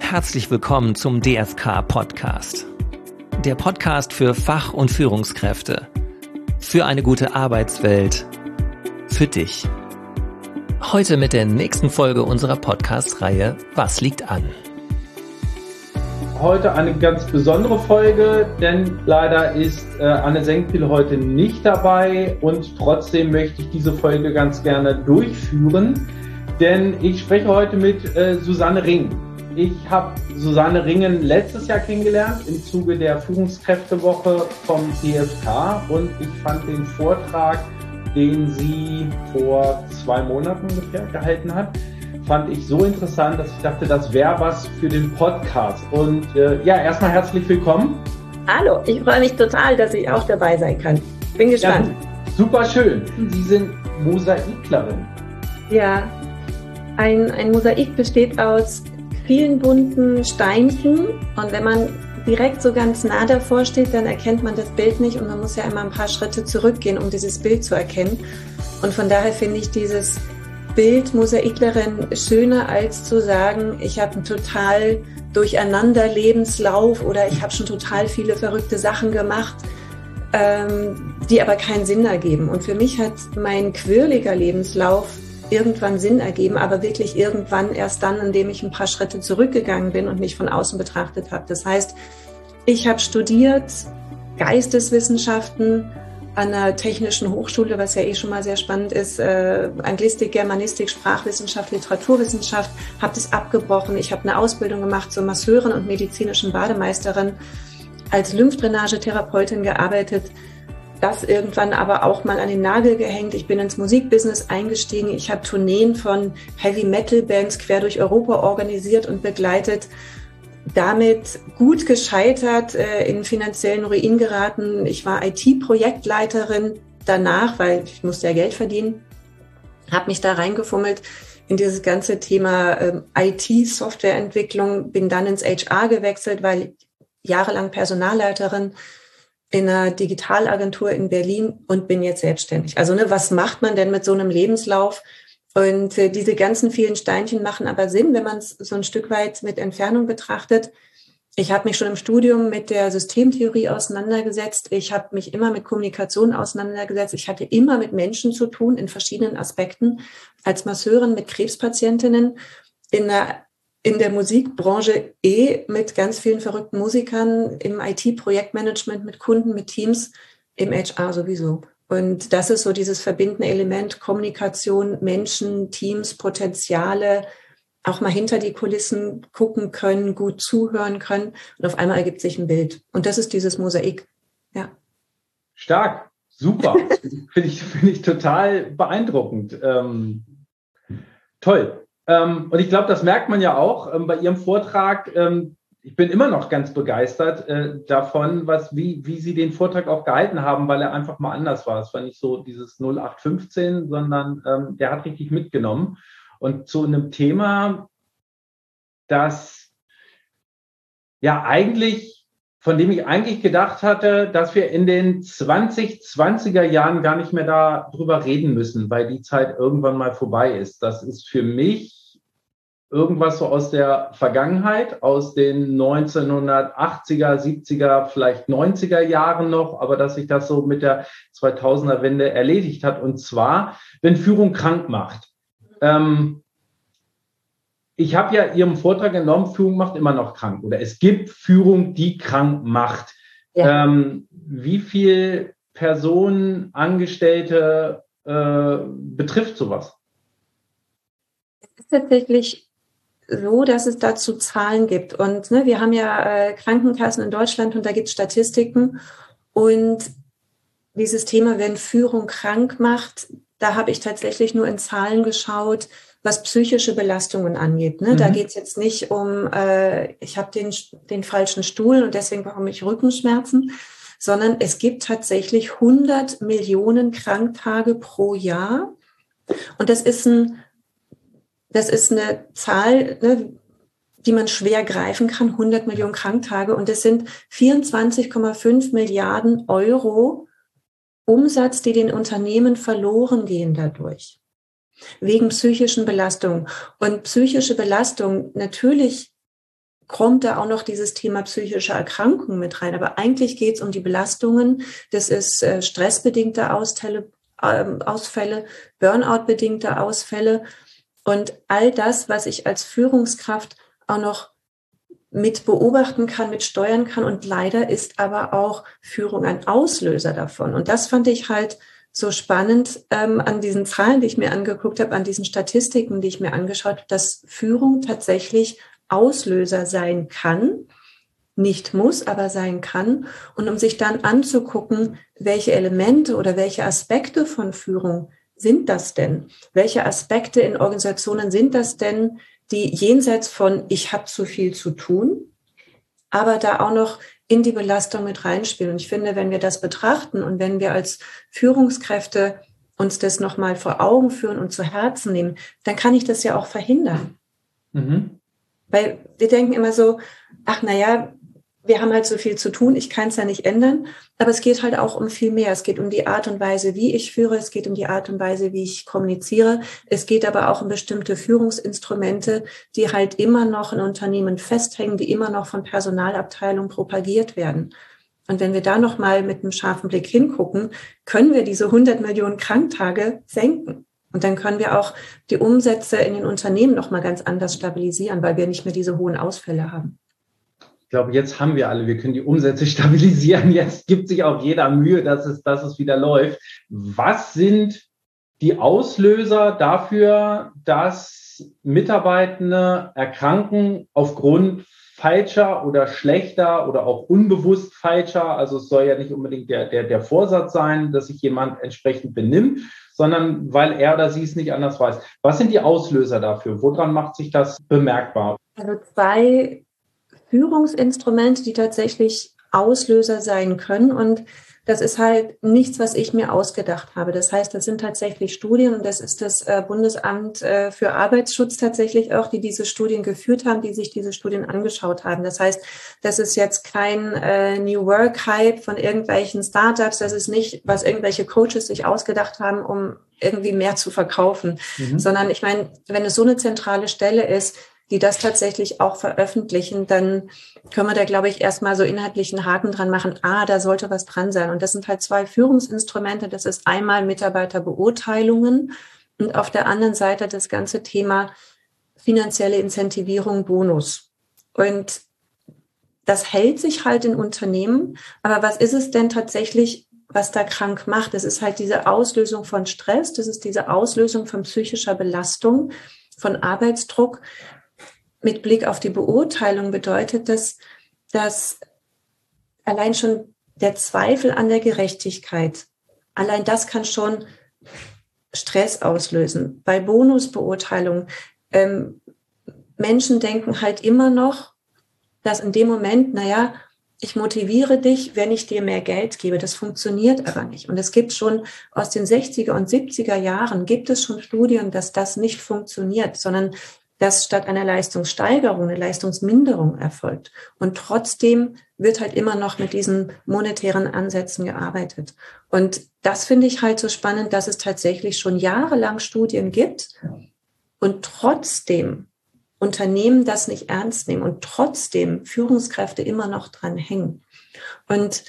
herzlich willkommen zum DFK-Podcast. Der Podcast für Fach- und Führungskräfte. Für eine gute Arbeitswelt. Für dich. Heute mit der nächsten Folge unserer Podcast-Reihe Was liegt an? Heute eine ganz besondere Folge, denn leider ist Anne Senkpiel heute nicht dabei und trotzdem möchte ich diese Folge ganz gerne durchführen, denn ich spreche heute mit Susanne Ring. Ich habe Susanne Ringen letztes Jahr kennengelernt im Zuge der Führungskräftewoche vom DFK und ich fand den Vortrag, den sie vor 2 Monaten ungefähr gehalten hat, fand ich so interessant, dass ich dachte, das wäre was für den Podcast. Und erstmal herzlich willkommen. Hallo, ich freue mich total, dass ich auch dabei sein kann. Bin gespannt. Ja, super schön. Sie sind Mosaiklerin. Ja, ein Mosaik besteht aus vielen bunten Steinchen und wenn man direkt so ganz nah davor steht, dann erkennt man das Bild nicht und man muss ja immer ein paar Schritte zurückgehen, um dieses Bild zu erkennen. Und von daher finde ich dieses Bild Mosaiklerin schöner als zu sagen, ich habe einen total durcheinander Lebenslauf oder ich habe schon total viele verrückte Sachen gemacht, die aber keinen Sinn ergeben. Und für mich hat mein quirliger Lebenslauf irgendwann Sinn ergeben, aber wirklich irgendwann erst dann, indem ich ein paar Schritte zurückgegangen bin und mich von außen betrachtet habe. Das heißt, ich habe studiert Geisteswissenschaften an einer technischen Hochschule, was ja schon mal sehr spannend ist, Anglistik, Germanistik, Sprachwissenschaft, Literaturwissenschaft, habe das abgebrochen. Ich habe eine Ausbildung gemacht zur Masseurin und medizinischen Bademeisterin, als Lymphdrainagetherapeutin gearbeitet, das irgendwann aber auch mal an den Nagel gehängt. Ich bin ins Musikbusiness eingestiegen. Ich habe Tourneen von Heavy-Metal-Bands quer durch Europa organisiert und begleitet. Damit gut gescheitert, in finanziellen Ruin geraten. Ich war IT-Projektleiterin danach, weil ich musste ja Geld verdienen. Habe mich da reingefummelt in dieses ganze Thema IT-Softwareentwicklung. Bin dann ins HR gewechselt, weil jahrelang Personalleiterin in einer Digitalagentur in Berlin und bin jetzt selbstständig. Also was macht man denn mit so einem Lebenslauf? Und diese ganzen vielen Steinchen machen aber Sinn, wenn man es so ein Stück weit mit Entfernung betrachtet. Ich habe mich schon im Studium mit der Systemtheorie auseinandergesetzt. Ich habe mich immer mit Kommunikation auseinandergesetzt. Ich hatte immer mit Menschen zu tun in verschiedenen Aspekten. Als Masseurin mit Krebspatientinnen, in der Musikbranche mit ganz vielen verrückten Musikern, im IT-Projektmanagement mit Kunden, mit Teams, im HR sowieso. Und das ist so dieses verbindende Element, Kommunikation, Menschen, Teams, Potenziale, auch mal hinter die Kulissen gucken können, gut zuhören können. Und auf einmal ergibt sich ein Bild. Und das ist dieses Mosaik. Ja. Stark, super. Finde ich total beeindruckend. Toll. Und ich glaube, das merkt man ja auch bei Ihrem Vortrag. Ich bin immer noch ganz begeistert davon, wie Sie den Vortrag auch gehalten haben, weil er einfach mal anders war. Es war nicht so dieses 0815, sondern der hat richtig mitgenommen. Und zu einem Thema, das ja eigentlich, von dem ich eigentlich gedacht hatte, dass wir in den 2020er Jahren gar nicht mehr darüber reden müssen, weil die Zeit irgendwann mal vorbei ist. Das ist für mich irgendwas so aus der Vergangenheit, aus den 1980er, 70er, vielleicht 90er Jahren noch, aber dass sich das so mit der 2000er-Wende erledigt hat. Und zwar, wenn Führung krank macht. Ich habe ja Ihrem Vortrag entnommen, Führung macht immer noch krank. Oder es gibt Führung, die krank macht. Ja. Wie viel Personen, Angestellte betrifft sowas? Es ist tatsächlich so, dass es dazu Zahlen gibt. Und wir haben ja Krankenkassen in Deutschland und da gibt es Statistiken. Und dieses Thema, wenn Führung krank macht, da habe ich tatsächlich nur in Zahlen geschaut, was psychische Belastungen angeht. Da geht es jetzt nicht um, ich habe den falschen Stuhl und deswegen bekomme ich Rückenschmerzen, sondern es gibt tatsächlich 100 Millionen Kranktage pro Jahr. Und das ist eine Zahl, die man schwer greifen kann, 100 Millionen Kranktage. Und das sind 24,5 Milliarden Euro Umsatz, die den Unternehmen verloren gehen dadurch. Wegen psychischen Belastungen. Und psychische Belastung, natürlich kommt da auch noch dieses Thema psychische Erkrankung mit rein. Aber eigentlich geht es um die Belastungen. Das ist stressbedingte Ausfälle, Burnout-bedingte Ausfälle und all das, was ich als Führungskraft auch noch mit beobachten kann, mit steuern kann. Und leider ist aber auch Führung ein Auslöser davon. Und das fand ich halt so spannend an diesen Zahlen, die ich mir angeguckt habe, an diesen Statistiken, die ich mir angeschaut habe, dass Führung tatsächlich Auslöser sein kann, nicht muss, aber sein kann. Und um sich dann anzugucken, welche Elemente oder welche Aspekte von Führung sind das denn? Welche Aspekte in Organisationen sind das denn, die jenseits von ich habe zu viel zu tun, aber da auch noch in die Belastung mit reinspielen. Und ich finde, wenn wir das betrachten und wenn wir als Führungskräfte uns das nochmal vor Augen führen und zu Herzen nehmen, dann kann ich das ja auch verhindern. Mhm. Weil wir denken immer so, ach naja, wir haben halt so viel zu tun, ich kann es ja nicht ändern, aber es geht halt auch um viel mehr. Es geht um die Art und Weise, wie ich führe, es geht um die Art und Weise, wie ich kommuniziere. Es geht aber auch um bestimmte Führungsinstrumente, die halt immer noch in Unternehmen festhängen, die immer noch von Personalabteilungen propagiert werden. Und wenn wir da nochmal mit einem scharfen Blick hingucken, können wir diese 100 Millionen Kranktage senken. Und dann können wir auch die Umsätze in den Unternehmen nochmal ganz anders stabilisieren, weil wir nicht mehr diese hohen Ausfälle haben. Ich glaube, jetzt haben wir alle, wir können die Umsätze stabilisieren. Jetzt gibt sich auch jeder Mühe, dass es wieder läuft. Was sind die Auslöser dafür, dass Mitarbeitende erkranken aufgrund falscher oder schlechter oder auch unbewusst falscher? Also es soll ja nicht unbedingt der Vorsatz sein, dass sich jemand entsprechend benimmt, sondern weil er oder sie es nicht anders weiß. Was sind die Auslöser dafür? Woran macht sich das bemerkbar? Also 2 Führungsinstrumente, die tatsächlich Auslöser sein können. Und das ist halt nichts, was ich mir ausgedacht habe. Das heißt, das sind tatsächlich Studien und das ist das Bundesamt für Arbeitsschutz tatsächlich auch, die diese Studien geführt haben, die sich diese Studien angeschaut haben. Das heißt, das ist jetzt kein New Work-Hype von irgendwelchen Startups. Das ist nicht, was irgendwelche Coaches sich ausgedacht haben, um irgendwie mehr zu verkaufen. Sondern ich meine, wenn es so eine zentrale Stelle ist, die das tatsächlich auch veröffentlichen, dann können wir da, glaube ich, erstmal so inhaltlichen Haken dran machen. Da sollte was dran sein. Und das sind halt 2 Führungsinstrumente. Das ist einmal Mitarbeiterbeurteilungen und auf der anderen Seite das ganze Thema finanzielle Incentivierung, Bonus. Und das hält sich halt in Unternehmen. Aber was ist es denn tatsächlich, was da krank macht? Das ist halt diese Auslösung von Stress. Das ist diese Auslösung von psychischer Belastung, von Arbeitsdruck. Mit Blick auf die Beurteilung bedeutet das, dass allein schon der Zweifel an der Gerechtigkeit, allein das kann schon Stress auslösen. Bei Bonusbeurteilung, Menschen denken halt immer noch, dass in dem Moment, ich motiviere dich, wenn ich dir mehr Geld gebe. Das funktioniert aber nicht. Und es gibt schon aus den 60er und 70er Jahren, gibt es schon Studien, dass das nicht funktioniert, sondern dass statt einer Leistungssteigerung eine Leistungsminderung erfolgt. Und trotzdem wird halt immer noch mit diesen monetären Ansätzen gearbeitet. Und das finde ich halt so spannend, dass es tatsächlich schon jahrelang Studien gibt und trotzdem Unternehmen das nicht ernst nehmen und trotzdem Führungskräfte immer noch dran hängen. Und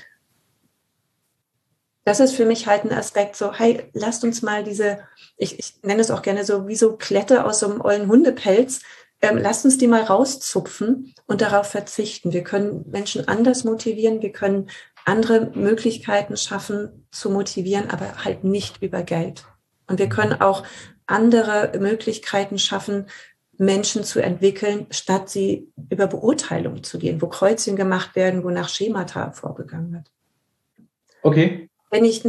das ist für mich halt ein Aspekt so, hey, lasst uns mal ich nenne es auch gerne so, wie so Klette aus so einem ollen Hundepelz, lasst uns die mal rauszupfen und darauf verzichten. Wir können Menschen anders motivieren, wir können andere Möglichkeiten schaffen zu motivieren, aber halt nicht über Geld. Und wir können auch andere Möglichkeiten schaffen, Menschen zu entwickeln, statt sie über Beurteilung zu gehen, wo Kreuzchen gemacht werden, wo nach Schemata vorgegangen wird. Okay. Wenn ich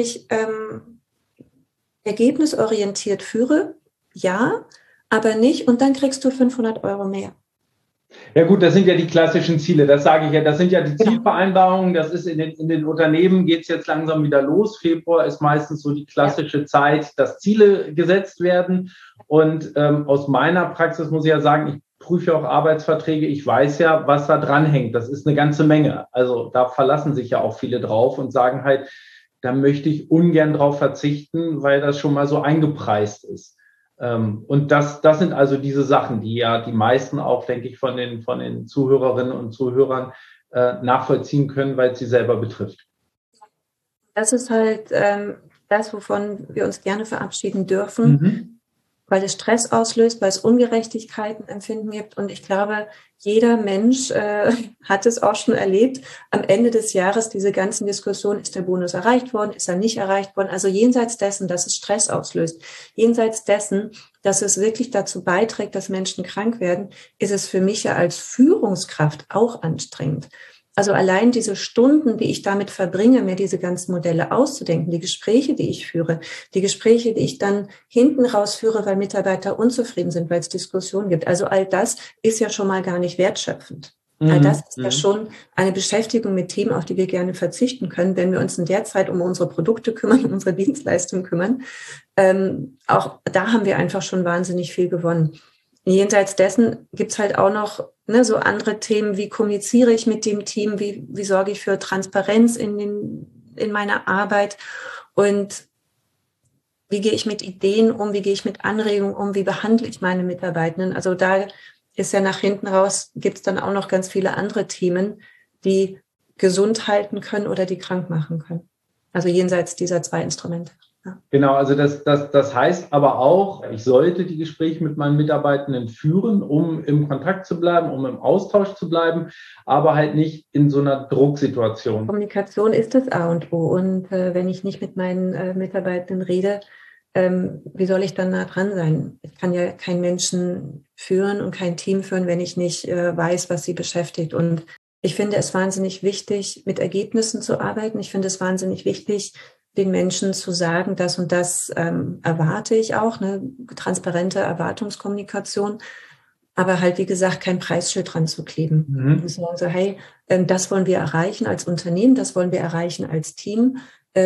ergebnisorientiert führe, ja, aber nicht und dann kriegst du 500 € mehr. Ja gut, das sind ja die klassischen Ziele, das sage ich ja, das sind ja die Zielvereinbarungen, das ist in den Unternehmen, geht es jetzt langsam wieder los. Februar ist meistens so die klassische Zeit, dass Ziele gesetzt werden und aus meiner Praxis muss ich ja sagen, ich prüfe auch Arbeitsverträge, ich weiß ja, was da dran hängt, das ist eine ganze Menge, also da verlassen sich ja auch viele drauf und sagen halt, da möchte ich ungern drauf verzichten, weil das schon mal so eingepreist ist. Und das sind also diese Sachen, die ja die meisten auch, denke ich, von den Zuhörerinnen und Zuhörern nachvollziehen können, weil es sie selber betrifft. Das ist halt das, wovon wir uns gerne verabschieden dürfen, weil es Stress auslöst, weil es Ungerechtigkeiten empfinden gibt. Und ich glaube, jeder Mensch hat es auch schon erlebt, am Ende des Jahres diese ganzen Diskussionen, ist der Bonus erreicht worden, ist er nicht erreicht worden? Also jenseits dessen, dass es Stress auslöst, jenseits dessen, dass es wirklich dazu beiträgt, dass Menschen krank werden, ist es für mich ja als Führungskraft auch anstrengend. Also allein diese Stunden, die ich damit verbringe, mir diese ganzen Modelle auszudenken, die Gespräche, die ich führe, die Gespräche, die ich dann hinten rausführe, weil Mitarbeiter unzufrieden sind, weil es Diskussionen gibt. Also all das ist ja schon mal gar nicht wertschöpfend. All das ist ja schon eine Beschäftigung mit Themen, auf die wir gerne verzichten können, wenn wir uns in der Zeit um unsere Produkte kümmern, um unsere Dienstleistungen kümmern. Auch da haben wir einfach schon wahnsinnig viel gewonnen. Jenseits dessen gibt's halt auch noch so andere Themen, wie kommuniziere ich mit dem Team, wie sorge ich für Transparenz in meiner Arbeit und wie gehe ich mit Ideen um, wie gehe ich mit Anregungen um, wie behandle ich meine Mitarbeitenden. Also da ist ja nach hinten raus, gibt's dann auch noch ganz viele andere Themen, die gesund halten können oder die krank machen können. Also jenseits dieser 2 Instrumente. Ja. Genau, also das heißt aber auch, ich sollte die Gespräche mit meinen Mitarbeitenden führen, um im Kontakt zu bleiben, um im Austausch zu bleiben, aber halt nicht in so einer Drucksituation. Kommunikation ist das A und O. Und wenn ich nicht mit meinen Mitarbeitenden rede, wie soll ich dann nah dran sein? Ich kann ja keinen Menschen führen und kein Team führen, wenn ich nicht weiß, was sie beschäftigt. Und ich finde es wahnsinnig wichtig, mit Ergebnissen zu arbeiten. Ich finde es wahnsinnig wichtig, den Menschen zu sagen, das und das erwarte ich auch, eine transparente Erwartungskommunikation, aber halt, wie gesagt, kein Preisschild dran zu kleben. Also, hey, das wollen wir erreichen als Unternehmen, das wollen wir erreichen als Team.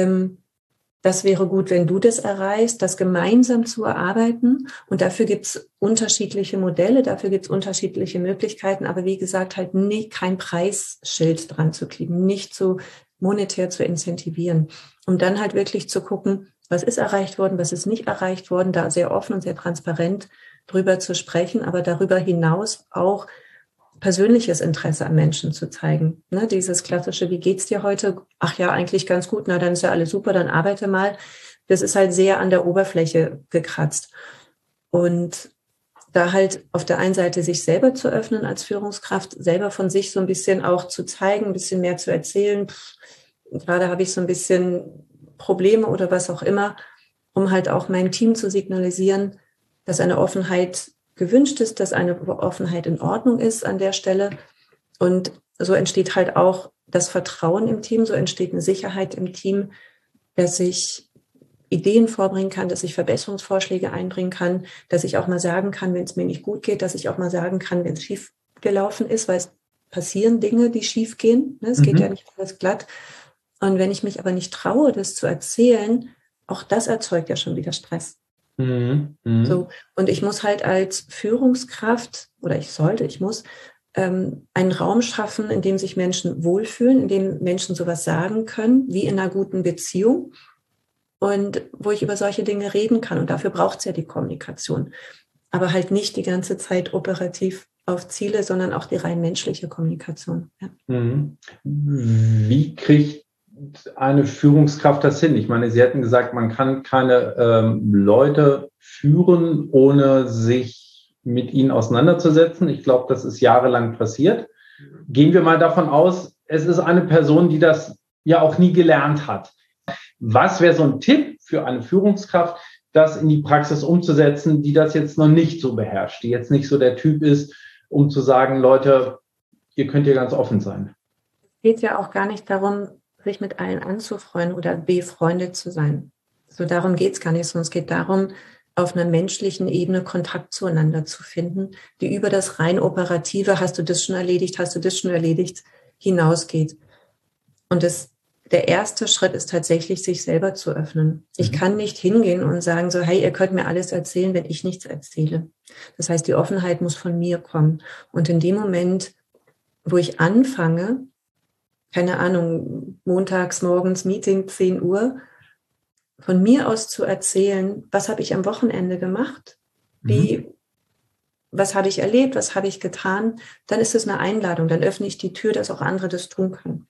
Das wäre gut, wenn du das erreichst, das gemeinsam zu erarbeiten. Und dafür gibt's unterschiedliche Modelle, dafür gibt's unterschiedliche Möglichkeiten, aber wie gesagt, halt nicht kein Preisschild dran zu kleben, nicht so monetär zu incentivieren, um dann halt wirklich zu gucken, was ist erreicht worden, was ist nicht erreicht worden, da sehr offen und sehr transparent drüber zu sprechen, aber darüber hinaus auch persönliches Interesse an Menschen zu zeigen. Ne, dieses klassische, wie geht's dir heute? Ach ja, eigentlich ganz gut, na dann ist ja alles super, dann arbeite mal. Das ist halt sehr an der Oberfläche gekratzt. Und da halt auf der einen Seite sich selber zu öffnen als Führungskraft, selber von sich so ein bisschen auch zu zeigen, ein bisschen mehr zu erzählen. Gerade habe ich so ein bisschen Probleme oder was auch immer, um halt auch meinem Team zu signalisieren, dass eine Offenheit gewünscht ist, dass eine Offenheit in Ordnung ist an der Stelle. Und so entsteht halt auch das Vertrauen im Team, so entsteht eine Sicherheit im Team, dass ich Ideen vorbringen kann, dass ich Verbesserungsvorschläge einbringen kann, dass ich auch mal sagen kann, wenn es mir nicht gut geht, dass ich auch mal sagen kann, wenn es schief gelaufen ist, weil es passieren Dinge, die schief gehen. Es geht ja nicht alles glatt. Und wenn ich mich aber nicht traue, das zu erzählen, auch das erzeugt ja schon wieder Stress. So. Und ich muss halt als Führungskraft, oder ich muss einen Raum schaffen, in dem sich Menschen wohlfühlen, in dem Menschen sowas sagen können, wie in einer guten Beziehung. Und wo ich über solche Dinge reden kann. Und dafür braucht es ja die Kommunikation. Aber halt nicht die ganze Zeit operativ auf Ziele, sondern auch die rein menschliche Kommunikation. Ja. Wie kriegt eine Führungskraft das hin? Ich meine, Sie hatten gesagt, man kann keine Leute führen, ohne sich mit ihnen auseinanderzusetzen. Ich glaube, das ist jahrelang passiert. Gehen wir mal davon aus, es ist eine Person, die das ja auch nie gelernt hat. Was wäre so ein Tipp für eine Führungskraft, das in die Praxis umzusetzen, die das jetzt noch nicht so beherrscht, die jetzt nicht so der Typ ist, um zu sagen, Leute, ihr könnt hier ganz offen sein? Es geht ja auch gar nicht darum, sich mit allen anzufreunden oder befreundet zu sein. So darum geht es gar nicht, sondern es geht darum, auf einer menschlichen Ebene Kontakt zueinander zu finden, die über das rein operative, hast du das schon erledigt, hinausgeht. Und der erste Schritt ist tatsächlich, sich selber zu öffnen. Ich kann nicht hingehen und sagen so, hey, ihr könnt mir alles erzählen, wenn ich nichts erzähle. Das heißt, die Offenheit muss von mir kommen. Und in dem Moment, wo ich anfange, keine Ahnung, montags morgens Meeting, 10 Uhr, von mir aus zu erzählen, was habe ich am Wochenende gemacht? Was habe ich erlebt, was habe ich getan, dann ist es eine Einladung, dann öffne ich die Tür, dass auch andere das tun können.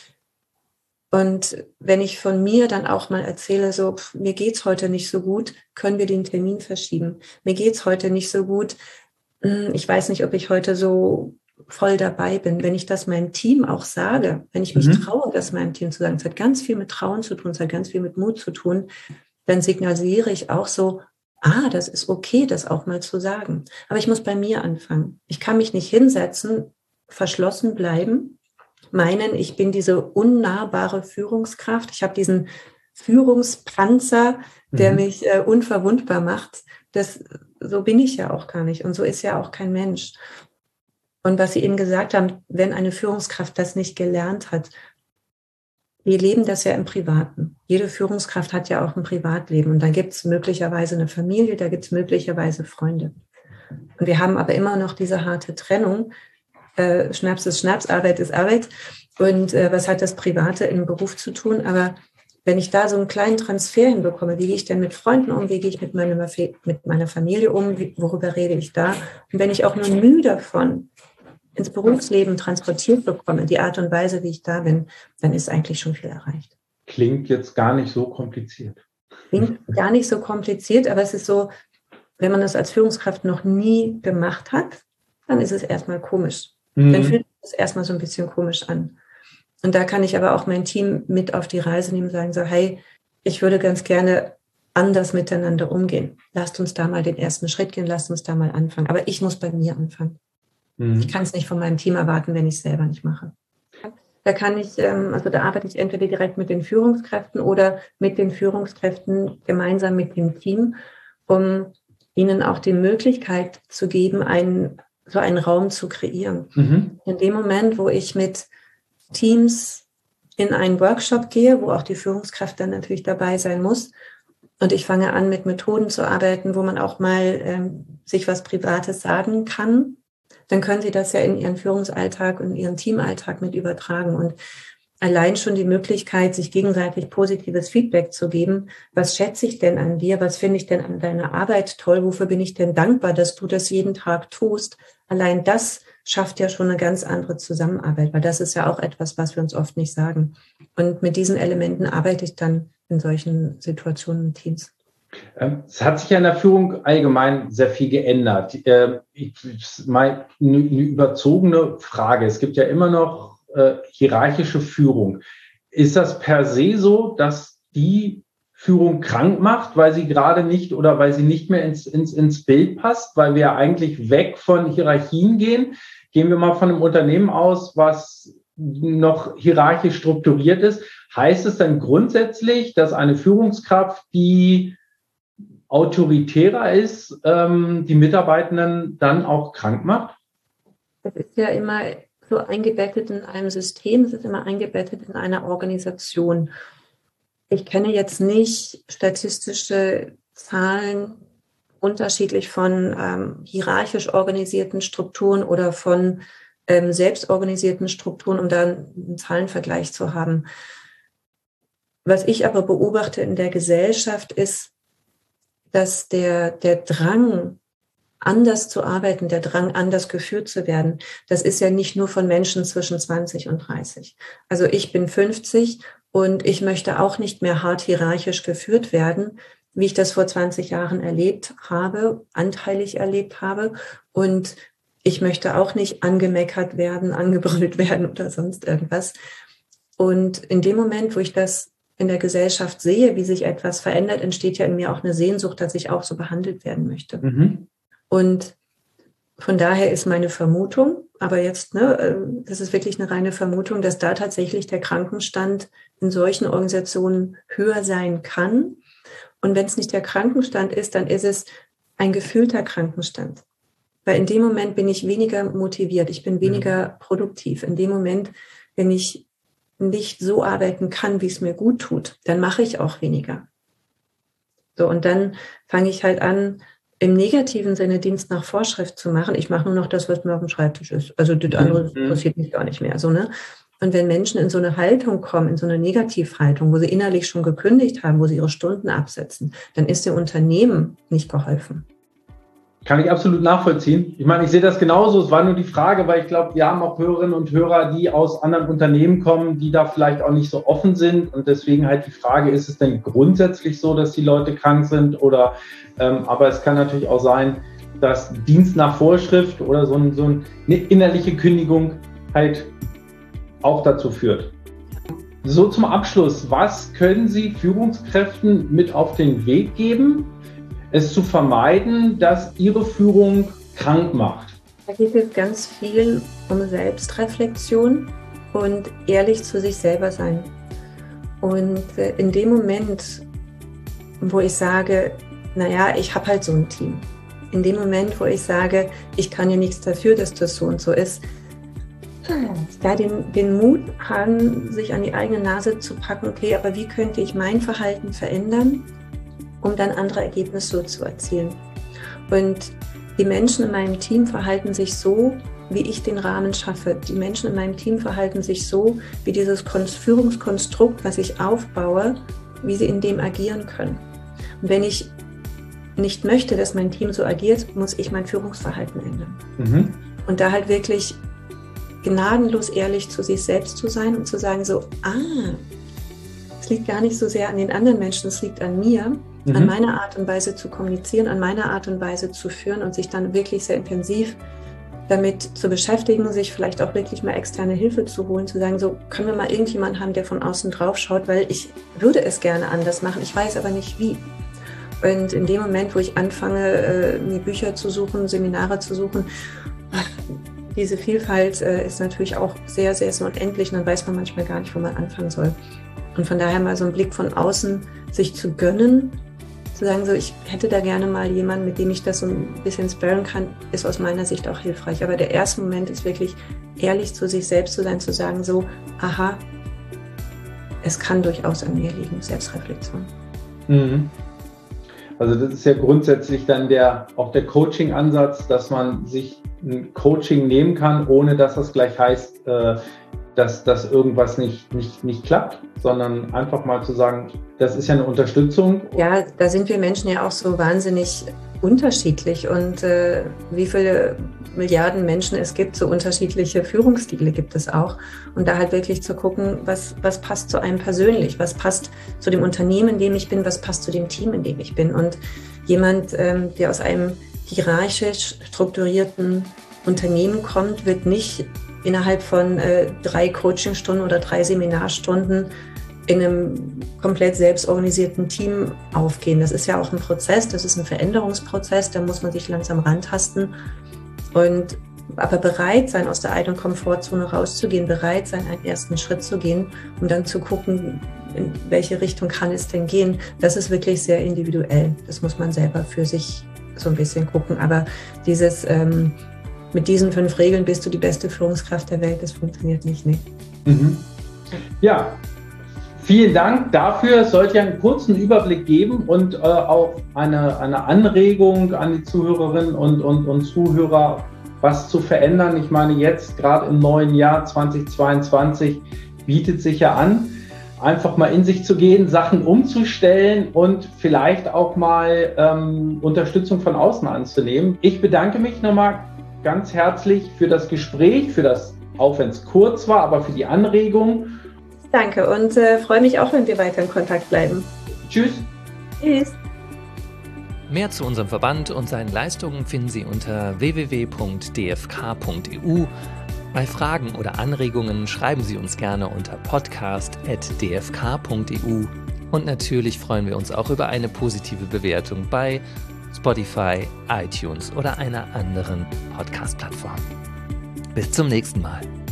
Und wenn ich von mir dann auch mal erzähle, so, mir geht's heute nicht so gut, können wir den Termin verschieben. Mir geht's heute nicht so gut, ich weiß nicht, ob ich heute so voll dabei bin. Wenn ich das meinem Team auch sage, wenn ich mich traue, das meinem Team zu sagen, es hat ganz viel mit Trauen zu tun, es hat ganz viel mit Mut zu tun, dann signalisiere ich auch so, das ist okay, das auch mal zu sagen. Aber ich muss bei mir anfangen. Ich kann mich nicht hinsetzen, verschlossen bleiben, meinen, ich bin diese unnahbare Führungskraft. Ich habe diesen Führungspanzer, der mich unverwundbar macht. So bin ich ja auch gar nicht. Und so ist ja auch kein Mensch. Und was Sie eben gesagt haben, wenn eine Führungskraft das nicht gelernt hat, wir leben das ja im Privaten. Jede Führungskraft hat ja auch ein Privatleben. Und dann gibt es möglicherweise eine Familie, da gibt es möglicherweise Freunde. Und wir haben aber immer noch diese harte Trennung. Schnaps ist Schnaps, Arbeit ist Arbeit. Und was hat das Private im Beruf zu tun? Aber wenn ich da so einen kleinen Transfer hinbekomme, wie gehe ich denn mit Freunden um, wie gehe ich mit meiner Familie um, worüber rede ich da? Und wenn ich auch nur Mühe davon ins Berufsleben transportiert bekomme, die Art und Weise, wie ich da bin, dann ist eigentlich schon viel erreicht. Klingt jetzt gar nicht so kompliziert. Klingt gar nicht so kompliziert, aber es ist so, wenn man das als Führungskraft noch nie gemacht hat, dann ist es erstmal komisch. Dann fühlt es erstmal so ein bisschen komisch an. Und da kann ich aber auch mein Team mit auf die Reise nehmen und sagen so, hey, ich würde ganz gerne anders miteinander umgehen. Lasst uns da mal den ersten Schritt gehen, lasst uns da mal anfangen. Aber ich muss bei mir anfangen. Ich kann es nicht von meinem Team erwarten, wenn ich es selber nicht mache. Da kann ich, da arbeite ich entweder direkt mit den Führungskräften oder mit den Führungskräften gemeinsam mit dem Team, um ihnen auch die Möglichkeit zu geben, so einen Raum zu kreieren. In dem Moment, wo ich mit Teams in einen Workshop gehe, wo auch die Führungskraft dann natürlich dabei sein muss, und ich fange an, mit Methoden zu arbeiten, wo man auch mal sich was Privates sagen kann, dann können Sie das ja in Ihren Führungsalltag und Ihren Teamalltag mit übertragen. Und allein schon die Möglichkeit, sich gegenseitig positives Feedback zu geben. Was schätze ich denn an dir? Was finde ich denn an deiner Arbeit toll? Wofür bin ich denn dankbar, dass du das jeden Tag tust? Allein das schafft ja schon eine ganz andere Zusammenarbeit, weil das ist ja auch etwas, was wir uns oft nicht sagen. Und mit diesen Elementen arbeite ich dann in solchen Situationen mit Teams. Es hat sich ja in der Führung allgemein sehr viel geändert. Mal eine überzogene Frage. Es gibt ja immer noch hierarchische Führung. Ist das per se so, dass die Führung krank macht, weil sie gerade nicht oder weil sie nicht mehr ins Bild passt, weil wir eigentlich weg von Hierarchien gehen? Gehen wir mal von einem Unternehmen aus, was noch hierarchisch strukturiert ist. Heißt es dann grundsätzlich, dass eine Führungskraft, die autoritärer ist, die Mitarbeitenden dann auch krank macht? Das ist ja immer so eingebettet in einem System, es ist immer eingebettet in einer Organisation. Ich kenne jetzt nicht statistische Zahlen unterschiedlich von hierarchisch organisierten Strukturen oder von selbstorganisierten Strukturen, um da einen Zahlenvergleich zu haben. Was ich aber beobachte in der Gesellschaft ist, dass der Drang, anders zu arbeiten, der Drang, anders geführt zu werden, das ist ja nicht nur von Menschen zwischen 20 und 30. Also ich bin 50 und ich möchte auch nicht mehr hart hierarchisch geführt werden, wie ich das vor 20 Jahren erlebt habe, anteilig erlebt habe. Und ich möchte auch nicht angemeckert werden, angebrüllt werden oder sonst irgendwas. Und in dem Moment, wo ich das in der Gesellschaft sehe, wie sich etwas verändert, entsteht ja in mir auch eine Sehnsucht, dass ich auch so behandelt werden möchte. Und von daher ist meine Vermutung, aber jetzt, das ist wirklich eine reine Vermutung, dass da tatsächlich der Krankenstand in solchen Organisationen höher sein kann. Und wenn es nicht der Krankenstand ist, dann ist es ein gefühlter Krankenstand. Weil in dem Moment bin ich weniger motiviert, ich bin weniger produktiv. In dem Moment, wenn ich nicht so arbeiten kann, wie es mir gut tut, dann mache ich auch weniger. So, und dann fange ich halt an, im negativen Sinne Dienst nach Vorschrift zu machen. Ich mache nur noch das, was mir auf dem Schreibtisch ist. Also das andere interessiert mich gar nicht mehr. So, ne? Und wenn Menschen in so eine Haltung kommen, in so eine Negativhaltung, wo sie innerlich schon gekündigt haben, wo sie ihre Stunden absetzen, dann ist dem Unternehmen nicht geholfen. Kann ich absolut nachvollziehen. Ich meine, ich sehe das genauso. Es war nur die Frage, weil ich glaube, wir haben auch Hörerinnen und Hörer, die aus anderen Unternehmen kommen, die da vielleicht auch nicht so offen sind. Und deswegen halt die Frage, ist es denn grundsätzlich so, dass die Leute krank sind? Oder, aber es kann natürlich auch sein, dass Dienst nach Vorschrift oder so eine innerliche Kündigung halt auch dazu führt. So zum Abschluss, was können Sie Führungskräften mit auf den Weg geben, es zu vermeiden, dass ihre Führung krank macht? Da geht es ganz viel um Selbstreflexion und ehrlich zu sich selber sein. Und in dem Moment, wo ich sage, naja, ich habe halt so ein Team. In dem Moment, wo ich sage, ich kann ja nichts dafür, dass das so und so ist, da den Mut haben, sich an die eigene Nase zu packen, okay, aber wie könnte ich mein Verhalten verändern, um dann andere Ergebnisse zu erzielen. Und die Menschen in meinem Team verhalten sich so, wie ich den Rahmen schaffe. Die Menschen in meinem Team verhalten sich so, wie dieses Führungskonstrukt, was ich aufbaue, wie sie in dem agieren können. Und wenn ich nicht möchte, dass mein Team so agiert, muss ich mein Führungsverhalten ändern. Mhm. Und da halt wirklich gnadenlos ehrlich zu sich selbst zu sein und zu sagen so, es liegt gar nicht so sehr an den anderen Menschen, es liegt an mir, an meiner Art und Weise zu kommunizieren, an meiner Art und Weise zu führen und sich dann wirklich sehr intensiv damit zu beschäftigen, sich vielleicht auch wirklich mal externe Hilfe zu holen, zu sagen, so können wir mal irgendjemanden haben, der von außen drauf schaut, weil ich würde es gerne anders machen, ich weiß aber nicht wie. Und in dem Moment, wo ich anfange, mir Bücher zu suchen, Seminare zu suchen, diese Vielfalt ist natürlich auch sehr, sehr unendlich und dann weiß man manchmal gar nicht, wo man anfangen soll. Und von daher mal so einen Blick von außen sich zu gönnen, zu sagen, so ich hätte da gerne mal jemanden, mit dem ich das so ein bisschen sparren kann, ist aus meiner Sicht auch hilfreich. Aber der erste Moment ist wirklich ehrlich zu sich selbst zu sein, zu sagen so, aha, es kann durchaus an mir liegen, Selbstreflexion. Mhm. Also das ist ja grundsätzlich dann auch der Coaching-Ansatz, dass man sich ein Coaching nehmen kann, ohne dass das gleich heißt, dass irgendwas nicht klappt, sondern einfach mal zu sagen, das ist ja eine Unterstützung. Ja, da sind wir Menschen ja auch so wahnsinnig unterschiedlich und wie viele Milliarden Menschen es gibt, so unterschiedliche Führungsstile gibt es auch. Und da halt wirklich zu gucken, was passt zu einem persönlich, was passt zu dem Unternehmen, in dem ich bin, was passt zu dem Team, in dem ich bin. Und jemand, der aus einem hierarchisch strukturierten Unternehmen kommt, wird nicht innerhalb von 3 Coachingstunden oder 3 Seminarstunden in einem komplett selbstorganisierten Team aufgehen. Das ist ja auch ein Prozess, das ist ein Veränderungsprozess, da muss man sich langsam rantasten. Aber bereit sein, aus der eigenen Komfortzone rauszugehen, bereit sein, einen ersten Schritt zu gehen, um dann zu gucken, in welche Richtung kann es denn gehen, das ist wirklich sehr individuell. Das muss man selber für sich so ein bisschen gucken. Aber mit diesen 5 Regeln bist du die beste Führungskraft der Welt, das funktioniert nicht. Nee. Mhm. Ja, vielen Dank dafür. Es sollte ja einen kurzen Überblick geben und auch eine Anregung an die Zuhörerinnen und Zuhörer, was zu verändern. Ich meine, jetzt gerade im neuen Jahr 2022 bietet sich ja an, einfach mal in sich zu gehen, Sachen umzustellen und vielleicht auch mal Unterstützung von außen anzunehmen. Ich bedanke mich nochmal ganz herzlich für das Gespräch, auch wenn es kurz war, aber für die Anregung. Danke und freue mich auch, wenn wir weiter in Kontakt bleiben. Tschüss. Tschüss. Mehr zu unserem Verband und seinen Leistungen finden Sie unter www.dfk.eu. Bei Fragen oder Anregungen schreiben Sie uns gerne unter podcast@dfk.eu. Und natürlich freuen wir uns auch über eine positive Bewertung bei Spotify, iTunes oder einer anderen Podcast-Plattform. Bis zum nächsten Mal.